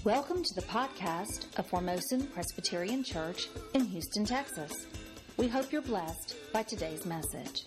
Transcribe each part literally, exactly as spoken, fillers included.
Welcome to the podcast of Formosan Presbyterian Church in Houston, Texas. We hope you're blessed by today's message.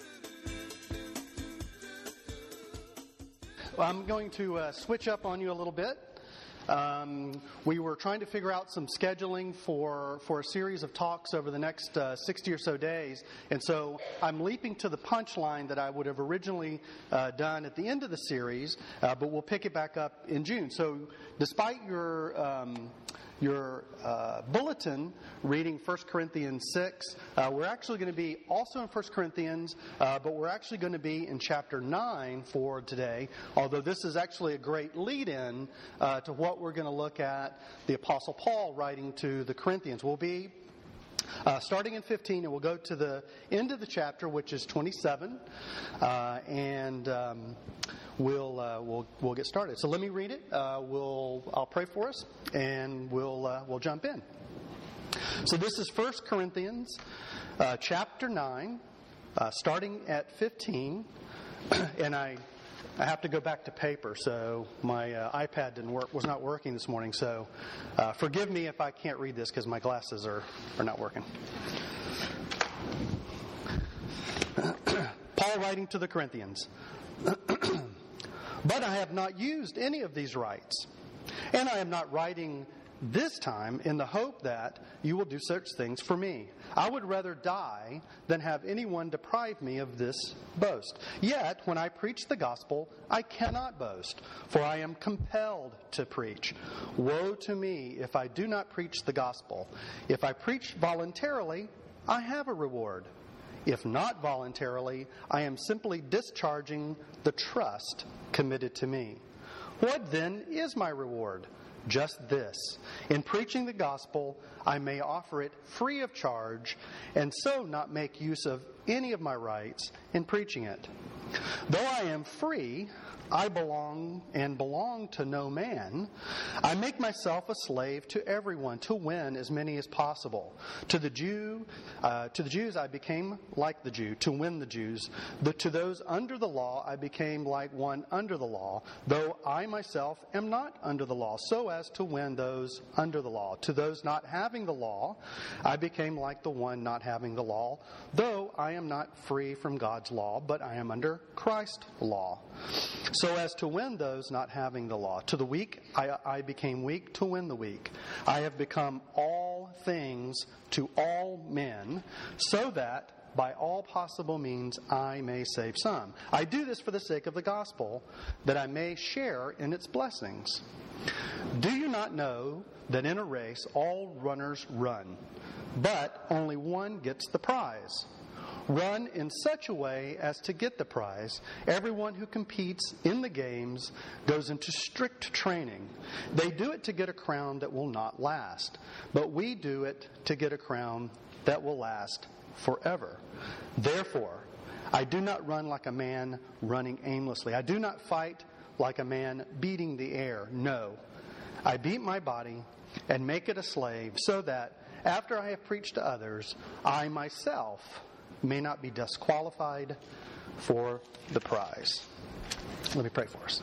Well, I'm going to uh, switch up on you a little bit. Um, we were trying to figure out some scheduling for, for a series of talks over the next uh, sixty or so days. And so I'm leaping to the punchline that I would have originally uh, done at the end of the series, uh, but we'll pick it back up in June. So despite your um, your uh, bulletin reading First Corinthians six, uh, we're actually going to be also in First Corinthians, uh, but we're actually going to be in chapter nine for today, although this is actually a great lead-in uh, to what we're going to look at the Apostle Paul writing to the Corinthians. We'll be Uh, starting in fifteen, and we'll go to the end of the chapter, which is twenty-seven, uh, and um, we'll uh, we'll we'll get started. So let me read it. Uh, we'll I'll pray for us, and we'll uh, we'll jump in. So this is First Corinthians, uh, chapter nine, uh, starting at fifteen, and I. I have to go back to paper, so my uh, iPad didn't work, was not working this morning. So uh, forgive me if I can't read this because my glasses are, are not working. Paul writing to the Corinthians. But I have not used any of these rights, and I am not writing this time in the hope that you will do such things for me. I would rather die than have anyone deprive me of this boast. Yet, when I preach the gospel, I cannot boast, for I am compelled to preach. Woe to me if I do not preach the gospel. If I preach voluntarily, I have a reward. If not voluntarily, I am simply discharging the trust committed to me. What then is my reward? Just this. In preaching the gospel, I may offer it free of charge, and so not make use of any of my rights in preaching it. Though I am free, I belong and belong to no man. I make myself a slave to everyone to win as many as possible. To the Jew, uh, to the Jews, I became like the Jew to win the Jews. But to those under the law, I became like one under the law, though I myself am not under the law, so as to win those under the law. To those not having the law, I became like the one not having the law, though I am not free from God's law, but I am under Christ's law, so as to win those not having the law. To the weak, I, I became weak to win the weak. I have become all things to all men, so that by all possible means I may save some. I do this for the sake of the gospel, that I may share in its blessings. Do you not know that in a race all runners run, but only one gets the prize? Run in such a way as to get the prize. Everyone who competes in the games goes into strict training. They do it to get a crown that will not last, but we do it to get a crown that will last forever. Therefore, I do not run like a man running aimlessly. I do not fight like a man beating the air. No, I beat my body and make it a slave, so that after I have preached to others, I myself may not be disqualified for the prize. Let me pray for us.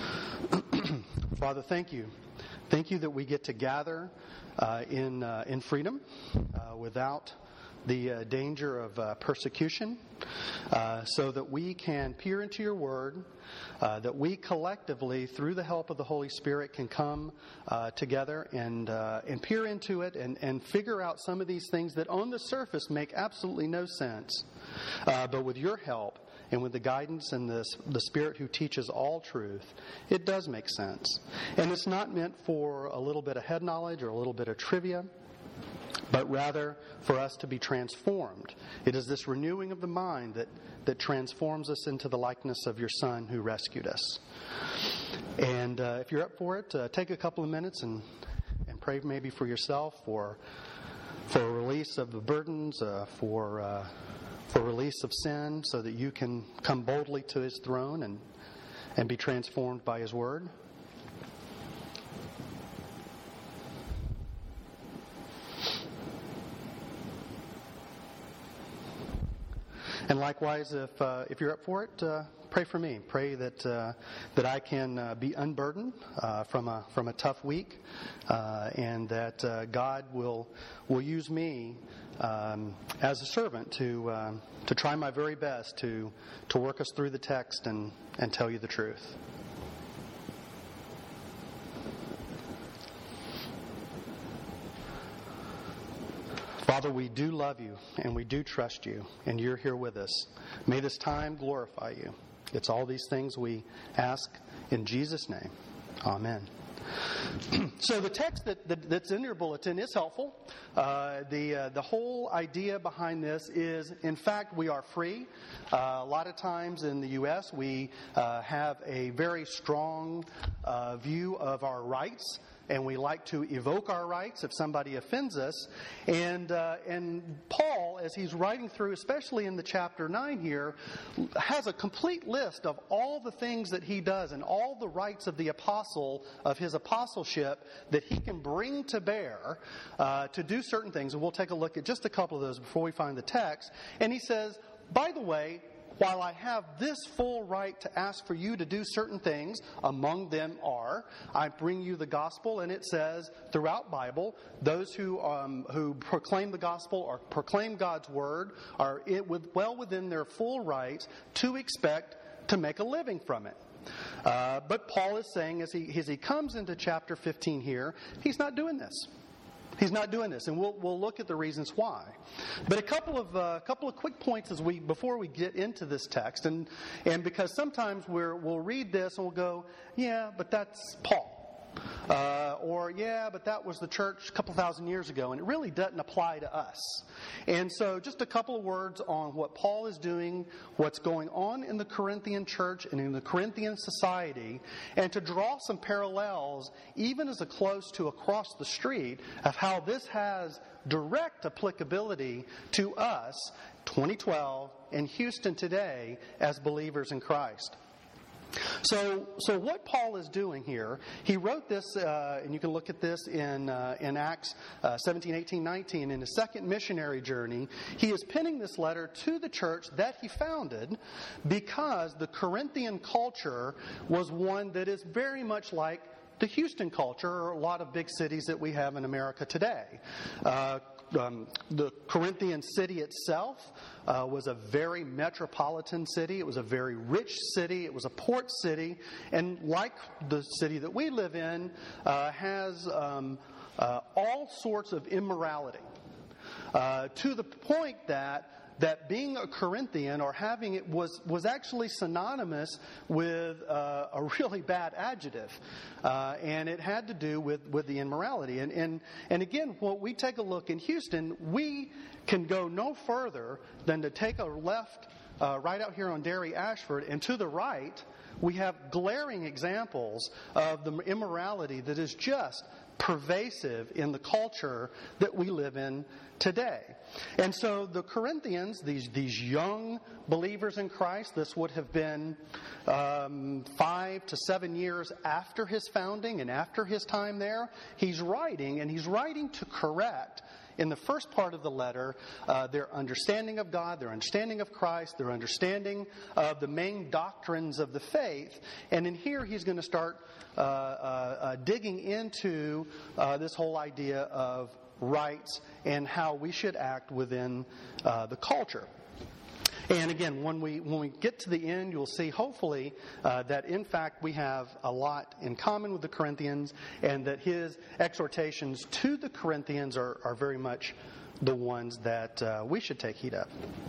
Father, thank you. Thank you that we get to gather uh, in uh, in freedom uh, without the uh, danger of uh, persecution, uh, so that we can peer into your word, uh, that we collectively, through the help of the Holy Spirit, can come uh, together and uh, and peer into it and, and figure out some of these things that on the surface make absolutely no sense. Uh, but with your help and with the guidance and the, the Spirit who teaches all truth, it does make sense. And it's not meant for a little bit of head knowledge or a little bit of trivia, but rather for us to be transformed. It is this renewing of the mind that, that transforms us into the likeness of your Son who rescued us. And uh, if you're up for it, uh, take a couple of minutes and, and pray maybe for yourself, for, for a release of the burdens, uh, for, uh, for release of sin, so that you can come boldly to His throne and, and be transformed by His Word. And likewise, if uh, if you're up for it, uh, pray for me. Pray that uh, that I can uh, be unburdened uh, from a from a tough week, uh, and that uh, God will will use me um, as a servant to uh, to try my very best to to work us through the text and and tell you the truth. Father, we do love you and we do trust you, and you're here with us. May this time glorify you. It's all these things we ask in Jesus' name. Amen. So the text that, that, that's in your bulletin is helpful. Uh, the uh, the whole idea behind this is, in fact, we are free. Uh, a lot of times in the U S we uh, have a very strong uh, view of our rights. And we like to evoke our rights if somebody offends us. And uh, and Paul, as he's writing through, especially in the chapter nine here, has a complete list of all the things that he does and all the rights of the apostle, of his apostleship, that he can bring to bear uh, to do certain things. And we'll take a look at just a couple of those before we find the text. And he says, by the way, while I have this full right to ask for you to do certain things, among them are, I bring you the gospel, and it says throughout Bible, those who um, who proclaim the gospel or proclaim God's word are it with, well within their full rights to expect to make a living from it. Uh, but Paul is saying, as he as he comes into chapter fifteen here, he's not doing this. He's not doing this, and we'll we'll look at the reasons why. But a couple of uh, couple of quick points as we before we get into this text, and and because sometimes we're we'll read this and we'll go, yeah, but that's Paul. Uh, or, yeah, but that was the church a couple thousand years ago, and it really doesn't apply to us. And so just a couple of words on what Paul is doing, what's going on in the Corinthian church and in the Corinthian society, and to draw some parallels, even as a close to across the street, of how this has direct applicability to us, twenty twelve, in Houston today, as believers in Christ. So, so what Paul is doing here, he wrote this, uh, and you can look at this in uh, in Acts uh, seventeen, eighteen, nineteen, in his second missionary journey. He is penning this letter to the church that he founded because the Corinthian culture was one that is very much like the Houston culture, or a lot of big cities that we have in America today. Uh, Um, the Corinthian city itself uh, was a very metropolitan city. It was a very rich city. It was a port city. And like the city that we live in, uh, has um, uh, all sorts of immorality. Uh, to the point that that being a Corinthian or having it was, was actually synonymous with uh, a really bad adjective. Uh, and it had to do with, with the immorality. And, and, and again, when we take a look in Houston, we can go no further than to take a left uh, right out here on Derry Ashford, and to the right, we have glaring examples of the immorality that is just pervasive in the culture that we live in today. And so the Corinthians, these these young believers in Christ, this would have been um, five to seven years after his founding and after his time there, he's writing, and he's writing to correct, in the first part of the letter, uh, their understanding of God, their understanding of Christ, their understanding of the main doctrines of the faith. And in here, he's going to start uh, uh, uh, digging into uh, this whole idea of rights and how we should act within uh, the culture. And again, when we when we get to the end, you'll see, hopefully, uh, that in fact we have a lot in common with the Corinthians, and that his exhortations to the Corinthians are, are very much the ones that uh, we should take heed of.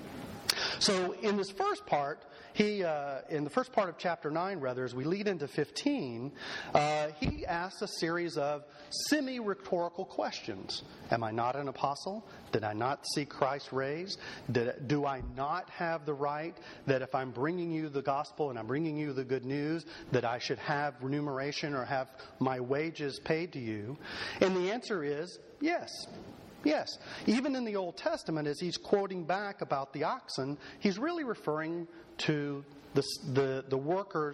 So in this first part, he uh, in the first part of chapter nine, rather, as we lead into fifteen, uh, he asks a series of semi-rhetorical questions. Am I not an apostle? Did I not see Christ raised? Did, do I not have the right that if I'm bringing you the gospel and I'm bringing you the good news, that I should have remuneration or have my wages paid to you? And the answer is yes. Yes. Even in the Old Testament, as he's quoting back about the oxen, he's really referring to the the, the workers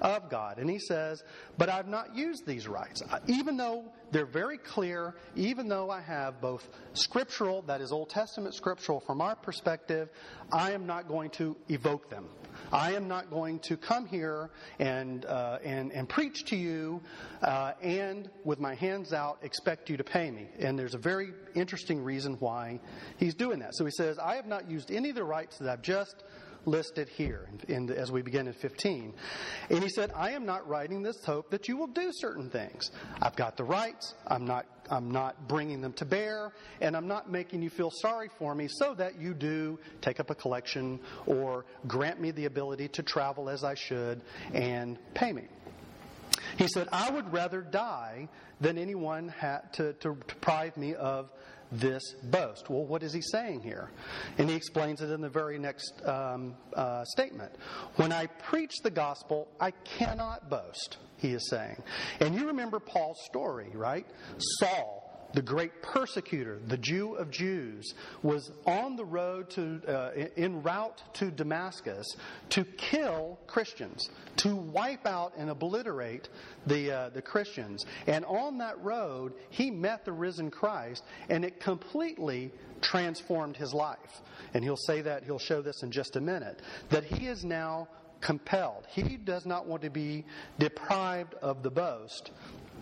of God. And he says, but I've not used these rights. Even though they're very clear, even though I have both scriptural, that is Old Testament scriptural from our perspective, I am not going to evoke them. I am not going to come here and uh, and, and preach to you uh, and with my hands out expect you to pay me. And there's a very interesting reason why he's doing that. So he says, I have not used any of the rights that I've just listed here in, in the, as we begin in fifteen. And he said, I am not writing this hope that you will do certain things. I've got the rights. I'm not I'm not bringing them to bear, and I'm not making you feel sorry for me so that you do take up a collection or grant me the ability to travel as I should and pay me. He said, I would rather die than anyone had to, to deprive me of this boast. Well, what is he saying here? And he explains it in the very next um, uh, statement. When I preach the gospel, I cannot boast, he is saying. And you remember Paul's story, right? Saul, the great persecutor, the Jew of Jews, was on the road to, uh, en route to Damascus to kill Christians, to wipe out and obliterate the uh, the Christians. And on that road, he met the risen Christ, and it completely transformed his life. And he'll say that, he'll show this in just a minute, that he is now compelled. He does not want to be deprived of the boast.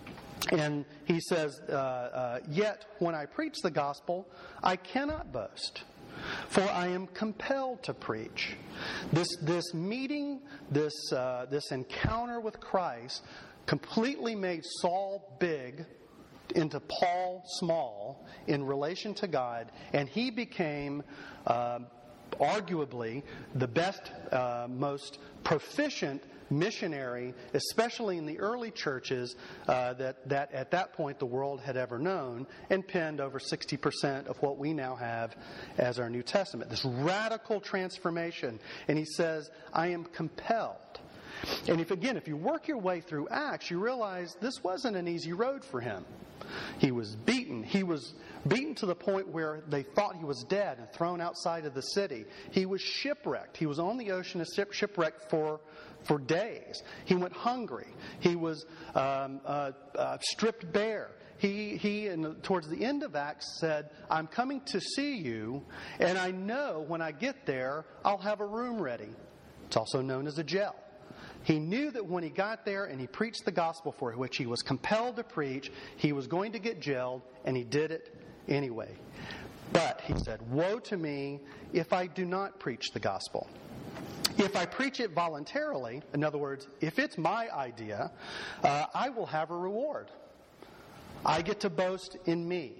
And he says, uh, uh, yet when I preach the gospel, I cannot boast, for I am compelled to preach. This this meeting, this uh, this encounter with Christ completely made Saul big into Paul small in relation to God, and he became uh, arguably the best, uh, most proficient missionary, especially in the early churches uh, that, that at that point the world had ever known, and penned over sixty percent of what we now have as our New Testament. This radical transformation. And he says, I am compelled. And if again, if you work your way through Acts, you realize this wasn't an easy road for him. He was beaten. He was beaten to the point where they thought he was dead and thrown outside of the city. He was shipwrecked. He was on the ocean shipwrecked for for days. He went hungry. He was um, uh, uh, stripped bare. He, he and towards the end of Acts said, I'm coming to see you, and I know when I get there, I'll have a room ready. It's also known as a jail. He knew that when he got there and he preached the gospel for which he was compelled to preach, he was going to get jailed, and he did it anyway. But, he said, woe to me if I do not preach the gospel. If I preach it voluntarily, in other words, if it's my idea, uh, I will have a reward. I get to boast in me.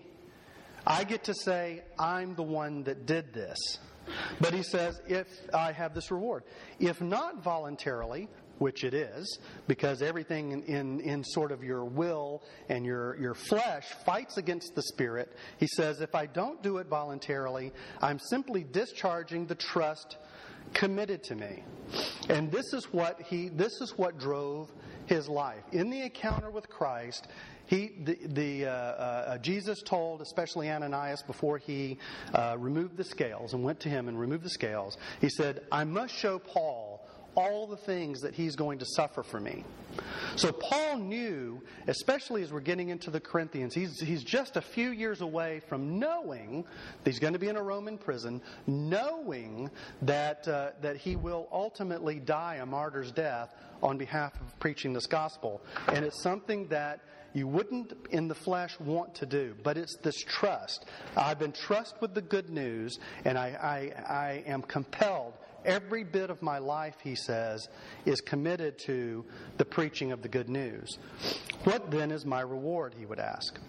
I get to say, I'm the one that did this. But he says, if I have this reward. If not voluntarily, which it is, because everything in, in, in sort of your will and your, your flesh fights against the Spirit, he says, if I don't do it voluntarily, I'm simply discharging the trust committed to me. And this is what he this is what drove his life. In the encounter with Christ, he the, the uh, uh, Jesus told, especially Ananias, before he uh, removed the scales and went to him and removed the scales, he said, I must show Paul all the things that he's going to suffer for me. So Paul knew, especially as we're getting into the Corinthians, he's, he's just a few years away from knowing that he's going to be in a Roman prison, knowing that uh, that he will ultimately die a martyr's death on behalf of preaching this gospel. And it's something that you wouldn't in the flesh want to do, but it's this trust. I've been trusted with the good news, and I, I, I am compelled. Every bit of my life, he says, is committed to the preaching of the good news. What then is my reward, he would ask?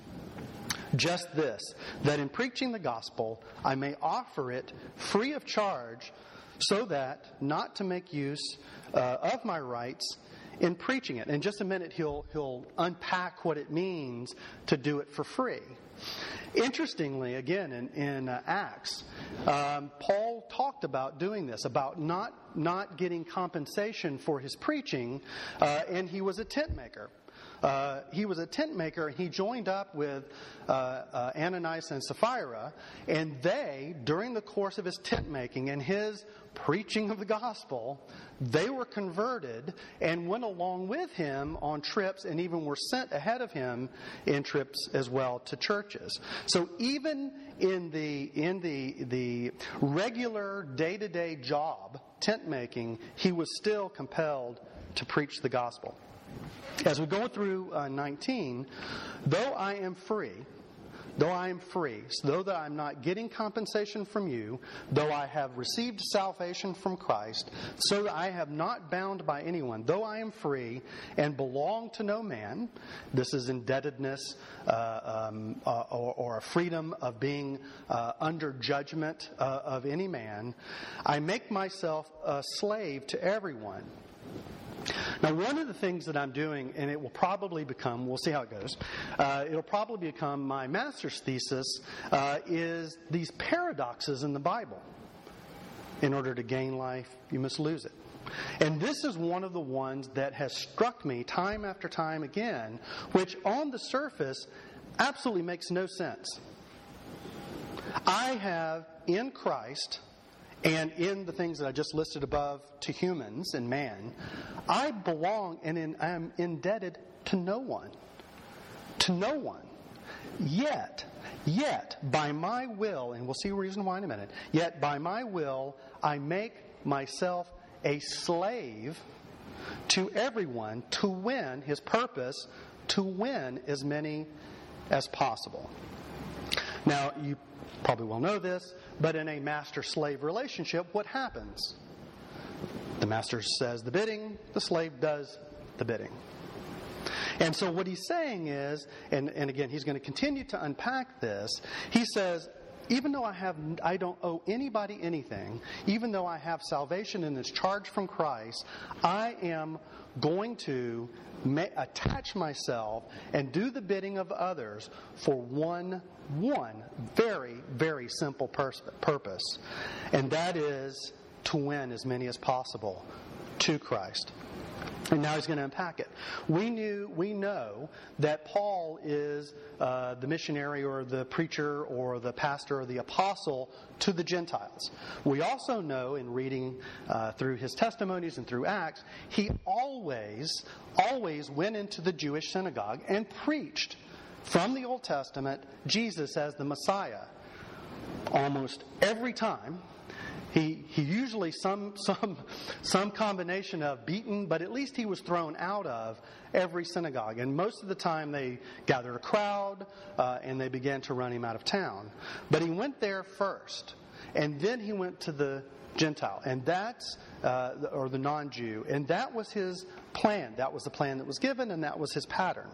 Just this, that in preaching the gospel, I may offer it free of charge, so that not to make use uh, of my rights in preaching it. In just a minute, he'll he'll unpack what it means to do it for free. Interestingly, again, in, in uh, Acts, um, Paul talked about doing this, about not not getting compensation for his preaching, uh, and he was a tent maker. uh, he was a tent maker, and he joined up with uh, uh, Ananias and Sapphira, and they, during the course of his tent making and his preaching of the gospel, they were converted and went along with him on trips, and even were sent ahead of him in trips as well to churches. So even in the in the the regular day-to-day job, tent making, he was still compelled to preach the gospel. As we go through uh, nineteen, though I am free, though I am free, so though that I'm not getting compensation from you, though I have received salvation from Christ, so that I have not bound by anyone, though I am free and belong to no man, this is indebtedness uh, um, uh, or, or a freedom of being uh, under judgment uh, of any man, I make myself a slave to everyone. Now, one of the things that I'm doing, and it will probably become, we'll see how it goes, uh, it'll probably become my master's thesis, uh, is these paradoxes in the Bible. In order to gain life, you must lose it. And this is one of the ones that has struck me time after time again, which on the surface absolutely makes no sense. I have in Christ, and in the things that I just listed above to humans and man, I belong and in, I am indebted to no one. To no one. Yet, yet, by my will, and we'll see a reason why in a minute, yet by my will, I make myself a slave to everyone to win his purpose, to win as many as possible. Now, you probably well know this, but in a master-slave relationship, what happens? The master says the bidding, the slave does the bidding. And so what he's saying is, and, and again, he's going to continue to unpack this, he says, even though I have, I don't owe anybody anything, even though I have salvation and it's charged from Christ, I am going to ma- attach myself and do the bidding of others for one, one very, very simple pers- purpose, and that is to win as many as possible to Christ. And now he's going to unpack it. We knew, we know that Paul is uh, the missionary or the preacher or the pastor or the apostle to the Gentiles. We also know in reading uh, through his testimonies and through Acts, he always, always went into the Jewish synagogue and preached from the Old Testament Jesus as the Messiah. Almost every time. He he usually some some some combination of beaten, but at least he was thrown out of every synagogue. And most of the time they gathered a crowd uh, and they began to run him out of town. But he went there first, and then he went to the Gentile, and that's uh, or the non-Jew, and that was his plan. That was the plan that was given, and that was his pattern.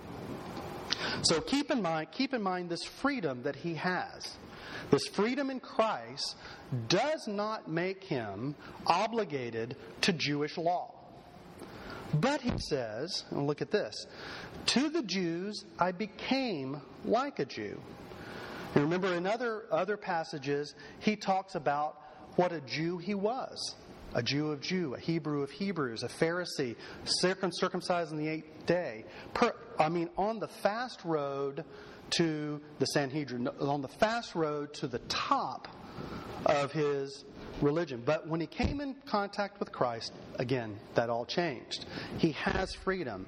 So keep in mind keep in mind this freedom that he has. This freedom in Christ does not make him obligated to Jewish law. But he says, and look at this, to the Jews I became like a Jew. And remember in other, other passages, he talks about what a Jew he was. A Jew of Jew, a Hebrew of Hebrews, a Pharisee, circumcised on the eighth day. Per, I mean, on the fast road to the Sanhedrin, on the fast road to the top of his religion. But when he came in contact with Christ, again, that all changed. He has freedom.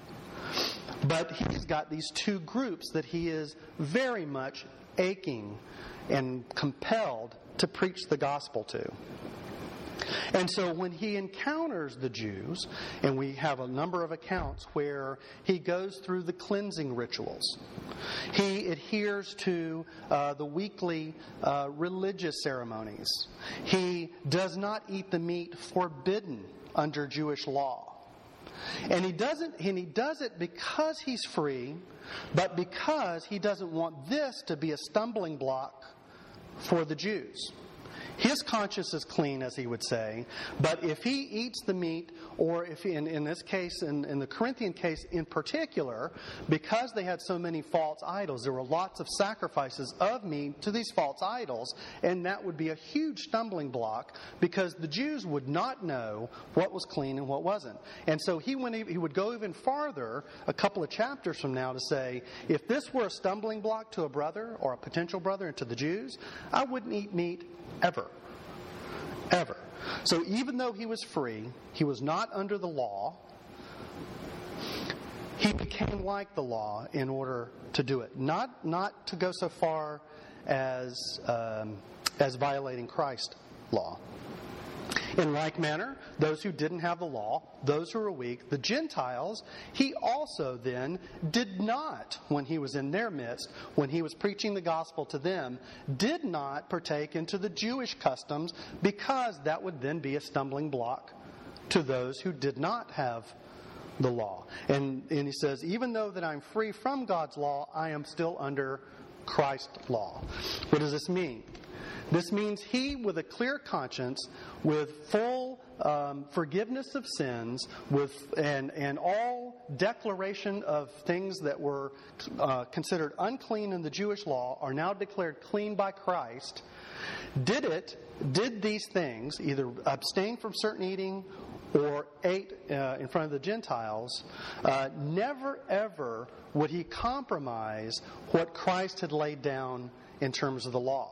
But he's got these two groups that he is very much aching and compelled to preach the gospel to. And so when he encounters the Jews, and we have a number of accounts where he goes through the cleansing rituals, he adheres to uh, the weekly uh, religious ceremonies, he does not eat the meat forbidden under Jewish law. And he doesn't, and he does it because he's free, but because he doesn't want this to be a stumbling block for the Jews. his conscience is clean, as he would say, but if he eats the meat, or if he, in, in this case, in, in the Corinthian case in particular, because they had so many false idols, there were lots of sacrifices of meat to these false idols, and that would be a huge stumbling block because the Jews would not know what was clean and what wasn't. And so he, went, he would go even farther a couple of chapters from now to say, if this were a stumbling block to a brother or a potential brother and to the Jews, I wouldn't eat meat ever. Ever. So even though he was free, he was not under the law, he became like the law in order to do it. Not not to go so far as um, as violating Christ's law. In like manner, those who didn't have the law, those who were weak, the Gentiles, he also then did not, when he was in their midst, when he was preaching the gospel to them, did not partake into the Jewish customs, because that would then be a stumbling block to those who did not have the law. And, and he says, even though that I'm free from God's law, I am still under Christ's law. What does this mean? This means he, with a clear conscience, with full um, forgiveness of sins, with and and all declaration of things that were uh, considered unclean in the Jewish law are now declared clean by Christ, did it, did these things, either abstain from certain eating or ate uh, in front of the Gentiles, uh, never ever would he compromise what Christ had laid down in terms of the law.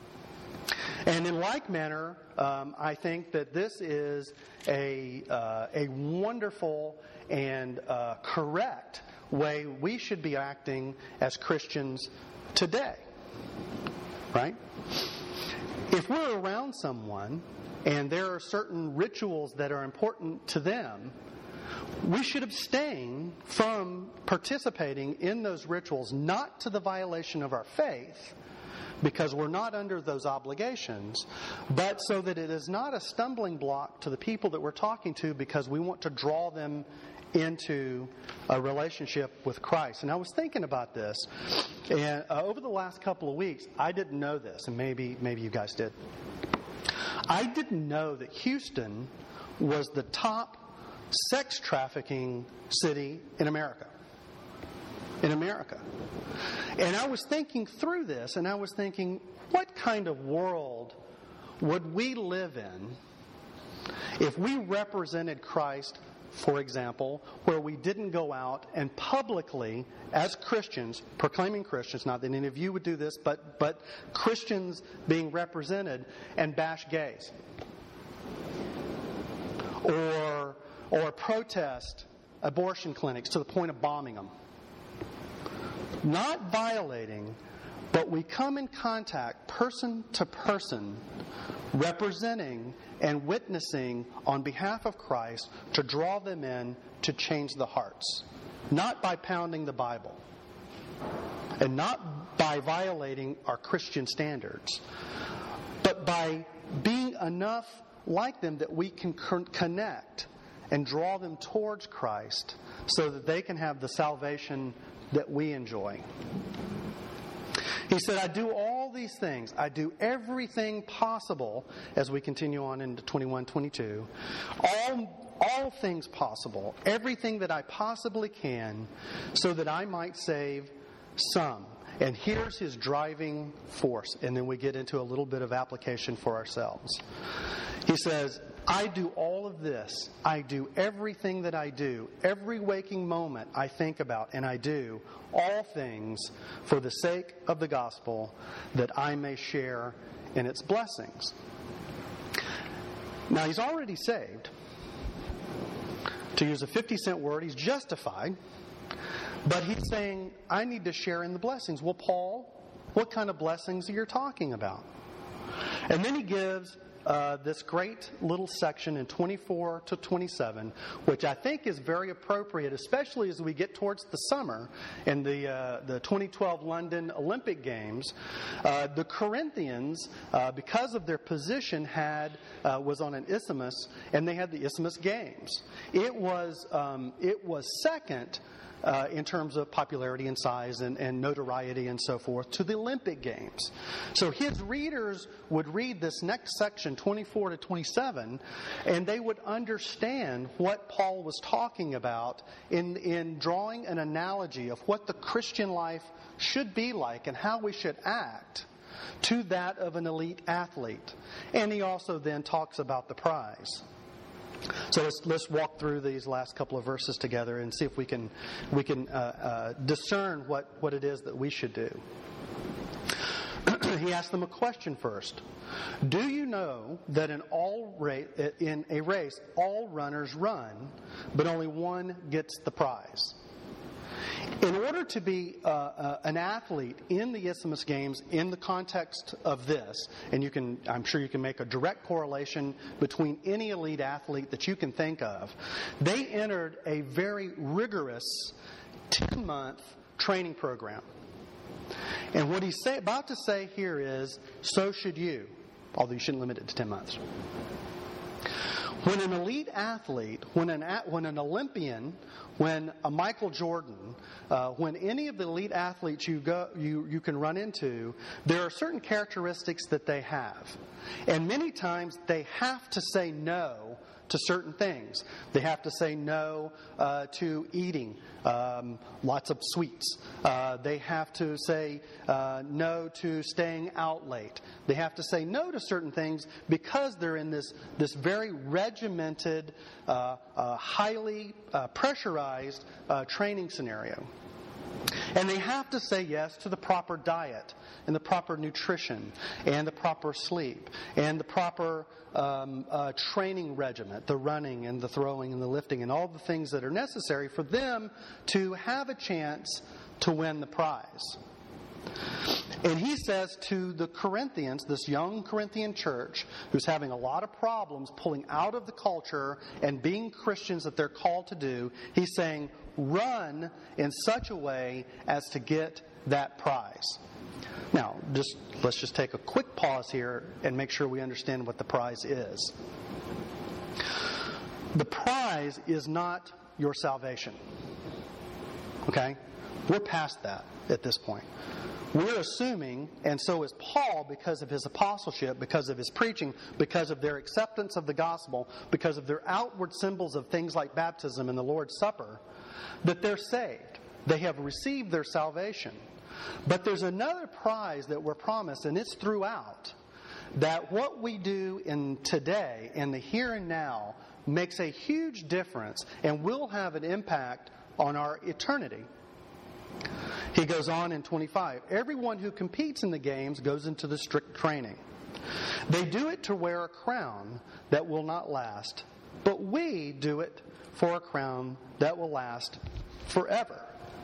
And in like manner, um, I think that this is a uh, a wonderful and uh, correct way we should be acting as Christians today. Right? If we're around someone and there are certain rituals that are important to them, we should abstain from participating in those rituals, not to the violation of our faith, because we're not under those obligations, but so that it is not a stumbling block to the people that we're talking to, because we want to draw them into a relationship with Christ. And I was thinking about this, and uh, over the last couple of weeks, I didn't know this, and maybe maybe you guys did. I didn't know that Houston was the top sex trafficking city in America. In America. And I was thinking through this, and I was thinking, what kind of world would we live in if we represented Christ, for example, where we didn't go out and publicly, as Christians, proclaiming Christians, not that any of you would do this, but, but Christians being represented, and bash gays? Or, or protest abortion clinics to the point of bombing them? Not violating, but we come in contact person to person, representing and witnessing on behalf of Christ to draw them in to change the hearts. Not by pounding the Bible, and not by violating our Christian standards, but by being enough like them that we can connect and draw them towards Christ so that they can have the salvation that we enjoy. He said, I do all these things. I do everything possible, as we continue on into twenty-one, twenty-two. All, all things possible. Everything that I possibly can, so that I might save some. And here's his driving force. And then we get into a little bit of application for ourselves. He says, I do all of this. I do everything that I do. Every waking moment I think about, and I do all things for the sake of the gospel, that I may share in its blessings. Now, he's already saved. To use a fifty cent word, he's justified. But he's saying, I need to share in the blessings. Well, Paul, what kind of blessings are you talking about? And then he gives Uh, this great little section in twenty-four to twenty-seven, which I think is very appropriate, especially as we get towards the summer and the uh, the twenty twelve London Olympic Games. Uh, the Corinthians, uh, because of their position, had uh, was on an isthmus, and they had the Isthmus Games. It was um, it was second uh, in terms of popularity and size and, and notoriety and so forth, to the Olympic Games. So his readers would read this next section, twenty-four to twenty-seven, and they would understand what Paul was talking about in, in drawing an analogy of what the Christian life should be like and how we should act to that of an elite athlete. And he also then talks about the prize. So let's let's walk through these last couple of verses together and see if we can we can uh, uh, discern what, what it is that we should do. He asked them a question first. Do you know that in all ra- in a race all runners run, but only one gets the prize? In order to be uh, uh, an athlete in the Isthmus Games, in the context of this, and you can, I'm sure you can make a direct correlation between any elite athlete that you can think of, they entered a very rigorous ten-month training program. And what he's say, about to say here is, so should you, although you shouldn't limit it to ten months. When an elite athlete, when an when an Olympian, when a Michael Jordan, uh, when any of the elite athletes you go you you can run into, there are certain characteristics that they have, and many times they have to say no to certain things. They have to say no uh, to eating um, lots of sweets. Uh, they have to say uh, no to staying out late. They have to say no to certain things because they're in this, this very regimented, uh, uh, highly uh, pressurized uh, training scenario. And they have to say yes to the proper diet and the proper nutrition and the proper sleep and the proper um, uh, training regiment, the running and the throwing and the lifting and all the things that are necessary for them to have a chance to win the prize. And he says to the Corinthians, this young Corinthian church, who's having a lot of problems pulling out of the culture and being Christians that they're called to do, he's saying, run in such a way as to get that prize. Now, just let's just take a quick pause here and make sure we understand what the prize is. The prize is not your salvation. Okay? We're past that at this point. We're assuming, and so is Paul, because of his apostleship, because of his preaching, because of their acceptance of the gospel, because of their outward symbols of things like baptism and the Lord's Supper, that they're saved. They have received their salvation. But there's another prize that we're promised, and it's throughout, that what we do in today, in the here and now, makes a huge difference and will have an impact on our eternity. He goes on in twenty-five. Everyone who competes in the games goes into the strict training. They do it to wear a crown that will not last, but we do it for a crown that will last forever.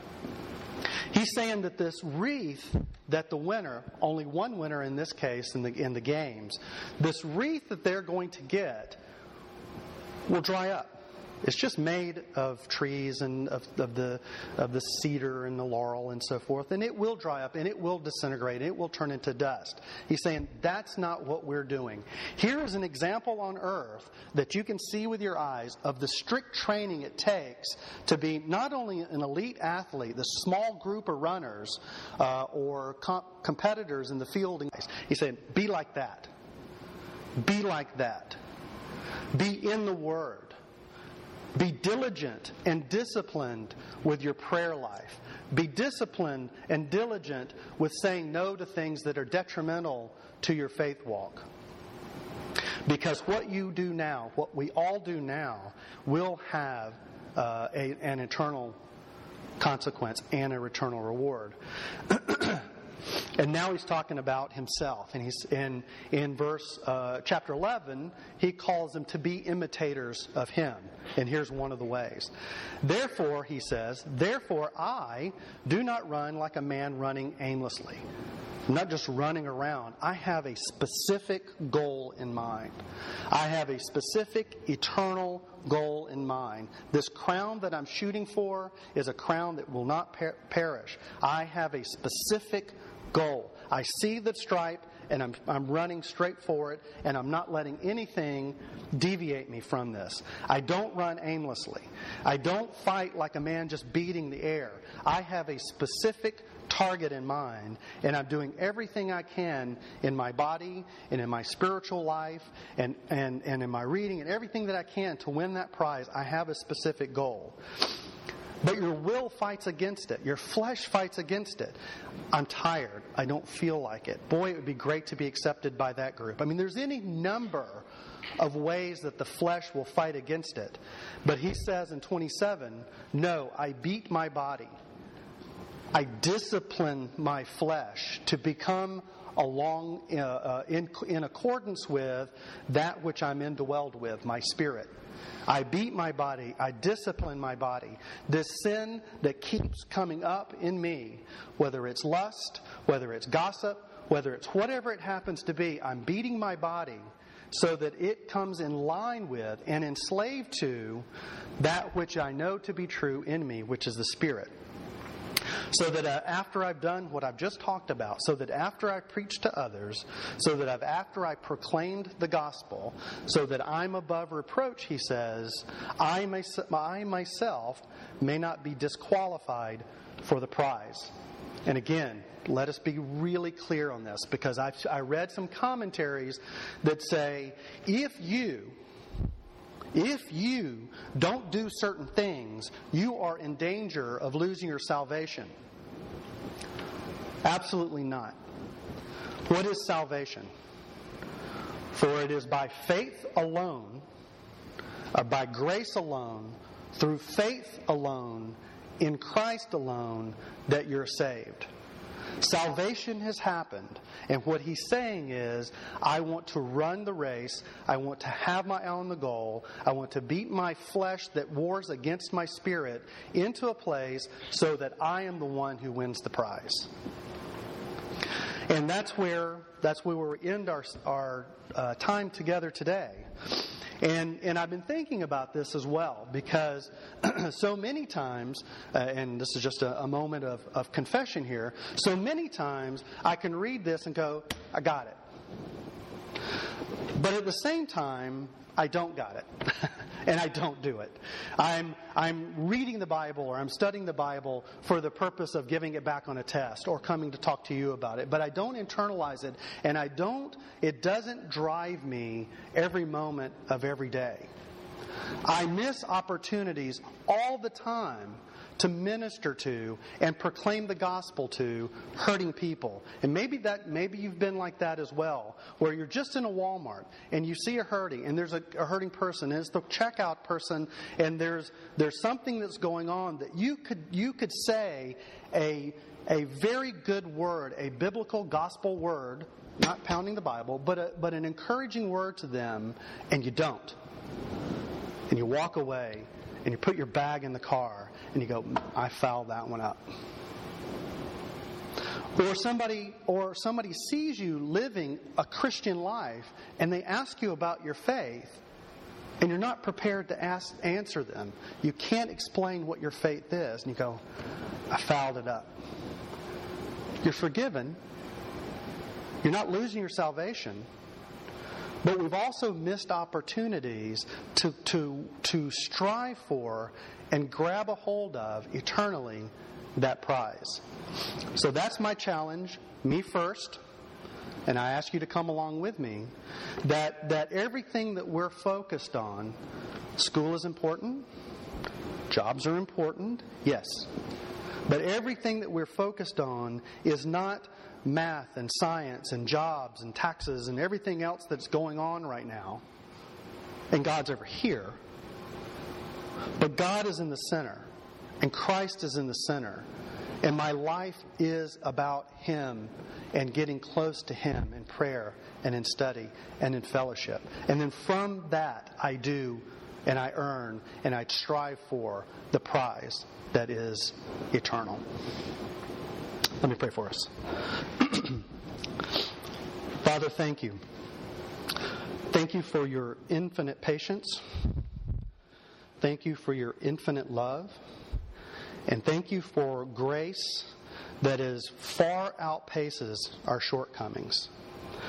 He's saying that this wreath that the winner, only one winner in this case in the in the games, this wreath that they're going to get will dry up. It's just made of trees and of, of the of the cedar and the laurel and so forth, and it will dry up and it will disintegrate. And it will turn into dust. He's saying that's not what we're doing. Here is an example on earth that you can see with your eyes of the strict training it takes to be not only an elite athlete, the small group of runners uh, or comp- competitors in the fielding. He's saying, be like that. Be like that. Be in the Word. Be diligent and disciplined with your prayer life. Be disciplined and diligent with saying no to things that are detrimental to your faith walk. Because what you do now, what we all do now, will have uh, a, an eternal consequence and an eternal reward. And now he's talking about himself, and he's in in verse uh, chapter eleven. He calls them to be imitators of him, and here's one of the ways. Therefore, he says, therefore I do not run like a man running aimlessly. I'm not just running around. I have a specific goal in mind. I have a specific eternal goal in mind. This crown that I'm shooting for is a crown that will not per- perish. I have a specific goal. I see the stripe and I'm, I'm running straight for it, and I'm not letting anything deviate me from this. I don't run aimlessly. I don't fight like a man just beating the air. I have a specific target in mind, and I'm doing everything I can in my body and in my spiritual life and, and, and in my reading and everything that I can to win that prize. I have a specific goal. But your will fights against it. Your flesh fights against it. I'm tired. I don't feel like it. Boy, it would be great to be accepted by that group. I mean, there's any number of ways that the flesh will fight against it. But he says in twenty-seven, no, I beat my body. I discipline my flesh to become along uh, uh, in, in accordance with that which I'm indwelled with, my spirit. I beat my body. I discipline my body. This sin that keeps coming up in me, whether it's lust, whether it's gossip, whether it's whatever it happens to be, I'm beating my body so that it comes in line with and enslaved to that which I know to be true in me, which is the Spirit. So that uh, after I've done what I've just talked about, so that after I preach to others, so that I've, after I proclaimed the gospel, so that I'm above reproach, he says, I, my, I myself may not be disqualified for the prize. And again, let us be really clear on this, because I've, I read some commentaries that say, if you... If you don't do certain things, you are in danger of losing your salvation. Absolutely not. What is salvation? For it is by faith alone, or by grace alone, through faith alone, in Christ alone, that you're saved. Salvation has happened, and what he's saying is, I want to run the race, I want to have my eye on the goal, I want to beat my flesh that wars against my spirit into a place so that I am the one who wins the prize. And that's where that's where we end our, our uh, time together today. And and I've been thinking about this as well, because so many times, uh, and this is just a, a moment of, of confession here, so many times I can read this and go, I got it. But at the same time, I don't got it. And I don't do it. I'm I'm reading the Bible, or I'm studying the Bible for the purpose of giving it back on a test or coming to talk to you about it. But I don't internalize it, and I don't, it doesn't drive me every moment of every day. I miss opportunities all the time to minister to and proclaim the gospel to hurting people. And maybe that maybe you've been like that as well, where you're just in a Walmart and you see a hurting, and there's a, a hurting person, and it's the checkout person, and there's there's something that's going on that you could you could say a a very good word, a biblical gospel word, not pounding the Bible, but a, but an encouraging word to them, and you don't. And you walk away, and you put your bag in the car, and you go, I fouled that one up. Or somebody, or somebody sees you living a Christian life, and they ask you about your faith, and you're not prepared to ask, answer them. You can't explain what your faith is, and you go, I fouled it up. You're forgiven. You're not losing your salvation. But we've also missed opportunities to, to, to strive for and grab a hold of eternally that prize. So that's my challenge, me first, and I ask you to come along with me, that, that everything that we're focused on, school is important, jobs are important, yes. But everything that we're focused on is not math and science and jobs and taxes and everything else that's going on right now. And God's over here. But God is in the center. And Christ is in the center. And my life is about Him and getting close to Him in prayer and in study and in fellowship. And then from that I do and I earn and I strive for the prize that is eternal. Let me pray for us. Father, thank you. Thank you for your infinite patience. Thank you for your infinite love. And thank you for grace that is far outpaces our shortcomings.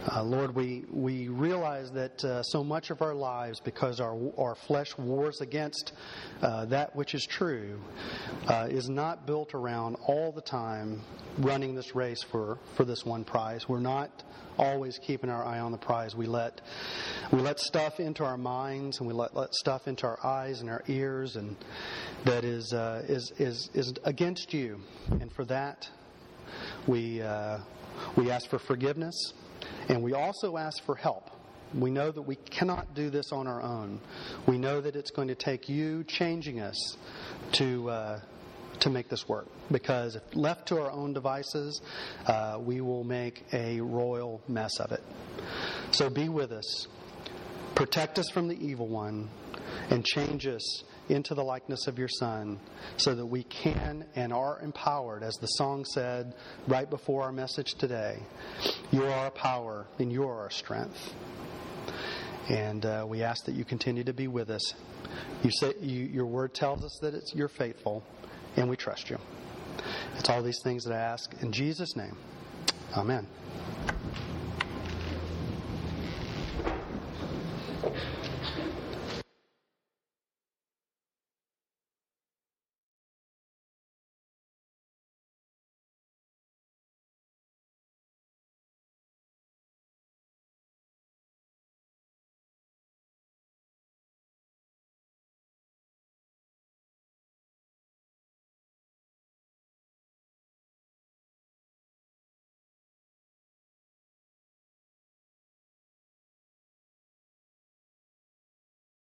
Uh, Lord, we, we realize that uh, so much of our lives, because our our flesh wars against uh, that which is true, uh, is not built around all the time running this race for, for this one prize. We're not always keeping our eye on the prize. We let we let stuff into our minds, and we let, let stuff into our eyes and our ears, and that is uh, is is is against you. And for that, we uh, we ask for forgiveness. And we also ask for help. We know that we cannot do this on our own. We know that it's going to take you changing us to uh, to make this work. Because if left to our own devices, uh, we will make a royal mess of it. So be with us. Protect us from the evil one, and change us into the likeness of your Son, so that we can and are empowered, as the song said right before our message today. You are our power and you are our strength. And uh, we ask that you continue to be with us. You say you, your word tells us that it's, you're faithful, and we trust you. It's all these things that I ask in Jesus' name. Amen.